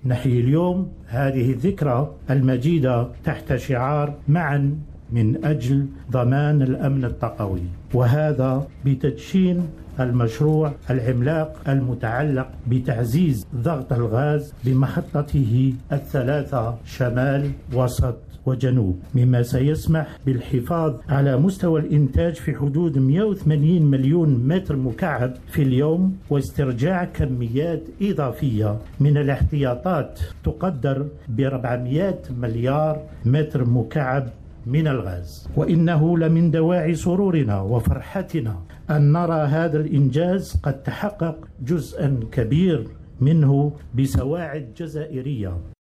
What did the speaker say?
نحيي اليوم هذه الذكرى المجيدة تحت شعار معا من أجل ضمان الأمن الطاقوي، وهذا بتدشين المشروع العملاق المتعلق بتعزيز ضغط الغاز بمحطته الثلاثة شمال وسط وجنوب، مما سيسمح بالحفاظ على مستوى الإنتاج في حدود 180 مليون متر مكعب في اليوم، واسترجاع كميات إضافية من الاحتياطات تقدر ب400 مليار متر مكعب من الغاز. وإنه لمن دواعي سرورنا وفرحتنا أن نرى هذا الإنجاز قد تحقق جزءا كبير منه بسواعد جزائرية